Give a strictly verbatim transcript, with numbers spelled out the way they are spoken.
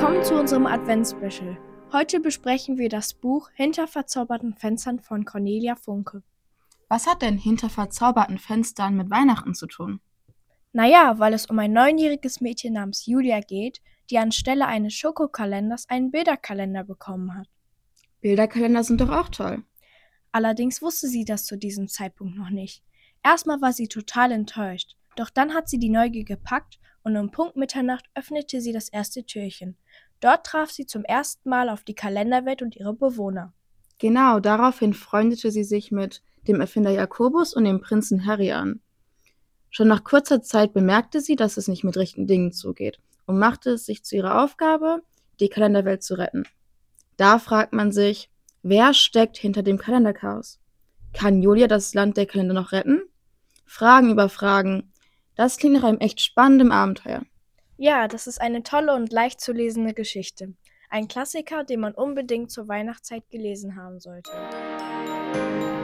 Willkommen zu unserem Adventsspecial. Heute besprechen wir das Buch Hinter verzauberten Fenstern von Cornelia Funke. Was hat denn hinter verzauberten Fenstern mit Weihnachten zu tun? Naja, weil es um ein neunjähriges Mädchen namens Julia geht, die anstelle eines Schokokalenders einen Bilderkalender bekommen hat. Bilderkalender sind doch auch toll. Allerdings wusste sie das zu diesem Zeitpunkt noch nicht. Erstmal war sie total enttäuscht, doch dann hat sie die Neugier gepackt und um Punkt Mitternacht öffnete sie das erste Türchen. Dort traf sie zum ersten Mal auf die Kalenderwelt und ihre Bewohner. Genau, daraufhin freundete sie sich mit dem Erfinder Jakobus und dem Prinzen Harry an. Schon nach kurzer Zeit bemerkte sie, dass es nicht mit rechten Dingen zugeht und machte es sich zu ihrer Aufgabe, die Kalenderwelt zu retten. Da fragt man sich, wer steckt hinter dem Kalenderchaos? Kann Julia das Land der Kalender noch retten? Fragen über Fragen. Das klingt nach einem echt spannenden Abenteuer. Ja, das ist eine tolle und leicht zu lesende Geschichte. Ein Klassiker, den man unbedingt zur Weihnachtszeit gelesen haben sollte.